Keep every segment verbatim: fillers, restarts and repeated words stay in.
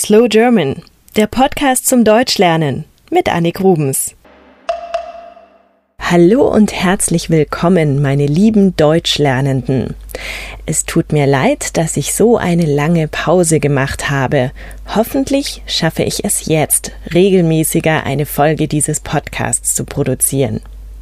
Slow German, der Podcast zum Deutschlernen mit Annik Rubens. Hallo und herzlich willkommen, meine lieben Deutschlernenden. Es tut mir leid, dass ich so eine lange Pause gemacht habe. Hoffentlich schaffe ich es jetzt, regelmäßiger eine Folge dieses Podcasts zu produzieren.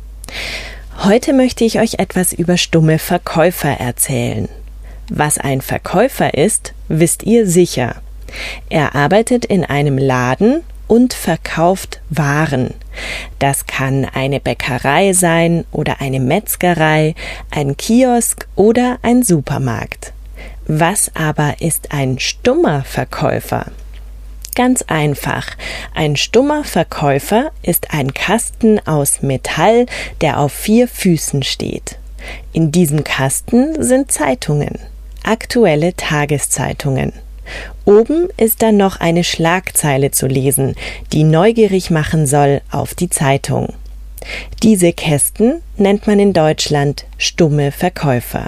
Heute möchte ich euch etwas über stumme Verkäufer erzählen. Was ein Verkäufer ist, wisst ihr sicher. Er arbeitet in einem Laden und verkauft Waren. Das kann eine Bäckerei sein oder eine Metzgerei, ein Kiosk oder ein Supermarkt. Was aber ist ein stummer Verkäufer? Ganz einfach. Ein stummer Verkäufer ist ein Kasten aus Metall, der auf vier Füßen steht. In diesem Kasten sind Zeitungen, aktuelle Tageszeitungen. Oben ist dann noch eine Schlagzeile zu lesen, die neugierig machen soll auf die Zeitung. Diese Kästen nennt man in Deutschland stumme Verkäufer.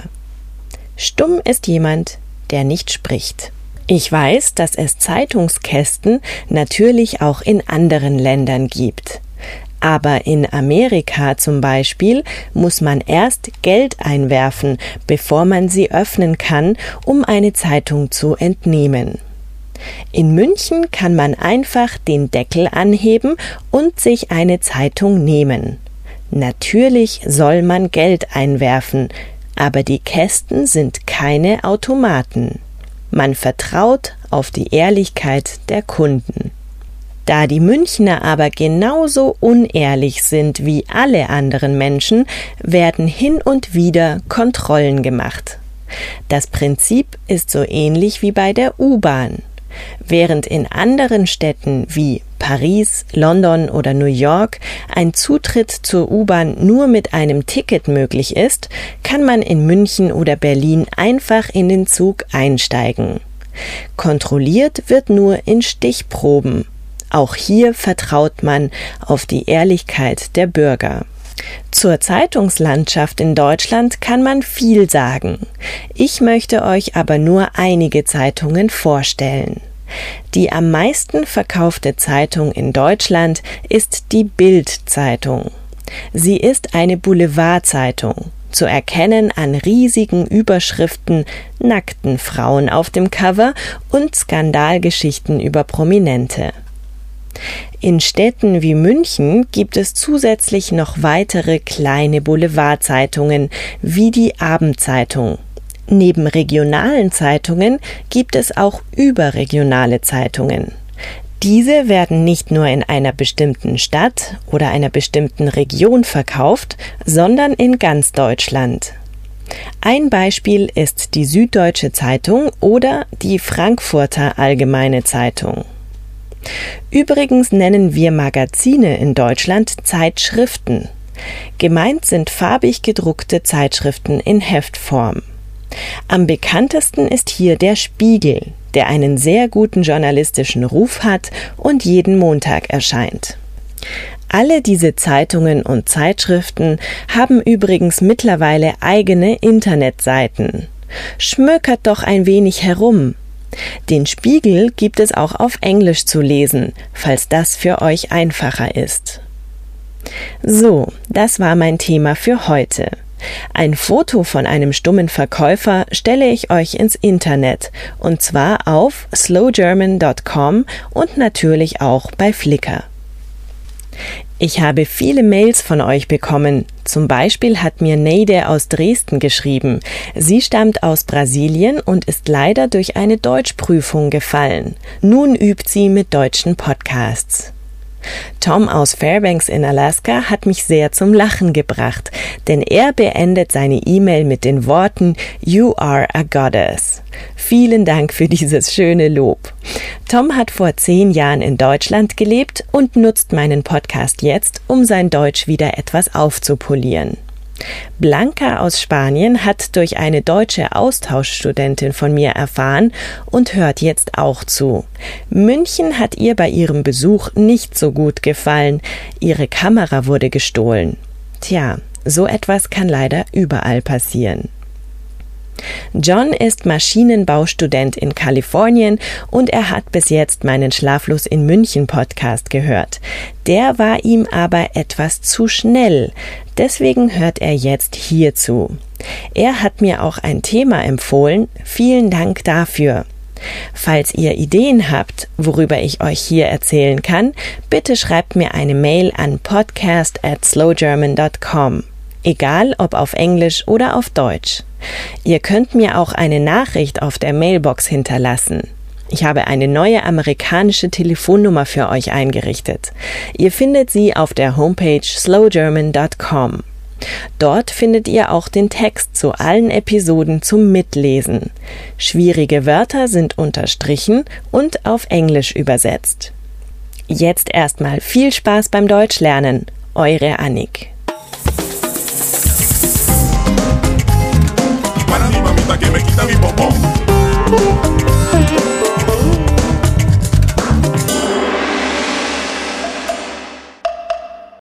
Stumm ist jemand, der nicht spricht. Ich weiß, dass es Zeitungskästen natürlich auch in anderen Ländern gibt. Aber in Amerika zum Beispiel muss man erst Geld einwerfen, bevor man sie öffnen kann, um eine Zeitung zu entnehmen. In München kann man einfach den Deckel anheben und sich eine Zeitung nehmen. Natürlich soll man Geld einwerfen, aber die Kästen sind keine Automaten. Man vertraut auf die Ehrlichkeit der Kunden. Da die Münchner aber genauso unehrlich sind wie alle anderen Menschen, werden hin und wieder Kontrollen gemacht. Das Prinzip ist so ähnlich wie bei der U-Bahn. Während in anderen Städten wie Paris, London oder New York ein Zutritt zur U-Bahn nur mit einem Ticket möglich ist, kann man in München oder Berlin einfach in den Zug einsteigen. Kontrolliert wird nur in Stichproben. Auch hier vertraut man auf die Ehrlichkeit der Bürger. Zur Zeitungslandschaft in Deutschland kann man viel sagen. Ich möchte euch aber nur einige Zeitungen vorstellen. Die am meisten verkaufte Zeitung in Deutschland ist die Bild-Zeitung. Sie ist eine Boulevardzeitung, zu erkennen an riesigen Überschriften, nackten Frauen auf dem Cover und Skandalgeschichten über Prominente. In Städten wie München gibt es zusätzlich noch weitere kleine Boulevardzeitungen wie die Abendzeitung. Neben regionalen Zeitungen gibt es auch überregionale Zeitungen. Diese werden nicht nur in einer bestimmten Stadt oder einer bestimmten Region verkauft, sondern in ganz Deutschland. Ein Beispiel ist die Süddeutsche Zeitung oder die Frankfurter Allgemeine Zeitung. Übrigens nennen wir Magazine in Deutschland Zeitschriften. Gemeint sind farbig gedruckte Zeitschriften in Heftform. Am bekanntesten ist hier der Spiegel, der einen sehr guten journalistischen Ruf hat und jeden Montag erscheint. Alle diese Zeitungen und Zeitschriften haben übrigens mittlerweile eigene Internetseiten. Schmökert doch ein wenig herum. Den Spiegel gibt es auch auf Englisch zu lesen, falls das für euch einfacher ist. So, das war mein Thema für heute. Ein Foto von einem stummen Verkäufer stelle ich euch ins Internet, und zwar auf slow german dot com und natürlich auch bei Flickr. Ich habe viele Mails von euch bekommen. Zum Beispiel hat mir Neide aus Dresden geschrieben. Sie stammt aus Brasilien und ist leider durch eine Deutschprüfung gefallen. Nun übt sie mit deutschen Podcasts. Tom aus Fairbanks in Alaska hat mich sehr zum Lachen gebracht, denn er beendet seine E-Mail mit den Worten "You are a goddess". Vielen Dank für dieses schöne Lob. Tom hat vor zehn Jahren in Deutschland gelebt und nutzt meinen Podcast jetzt, um sein Deutsch wieder etwas aufzupolieren. Blanca aus Spanien hat durch eine deutsche Austauschstudentin von mir erfahren und hört jetzt auch zu. München hat ihr bei ihrem Besuch nicht so gut gefallen. Ihre Kamera wurde gestohlen. Tja, so etwas kann leider überall passieren. John ist Maschinenbaustudent in Kalifornien und er hat bis jetzt meinen Schlaflos in München Podcast gehört. Der war ihm aber etwas zu schnell, deswegen hört er jetzt hier zu. Er hat mir auch ein Thema empfohlen, vielen Dank dafür. Falls ihr Ideen habt, worüber ich euch hier erzählen kann, bitte schreibt mir eine Mail an podcast at slow german dot com. Egal ob auf Englisch oder auf Deutsch. Ihr könnt mir auch eine Nachricht auf der Mailbox hinterlassen. Ich habe eine neue amerikanische Telefonnummer für euch eingerichtet. Ihr findet sie auf der Homepage slow german dot com. Dort findet ihr auch den Text zu allen Episoden zum Mitlesen. Schwierige Wörter sind unterstrichen und auf Englisch übersetzt. Jetzt erstmal viel Spaß beim Deutschlernen. Eure Annik.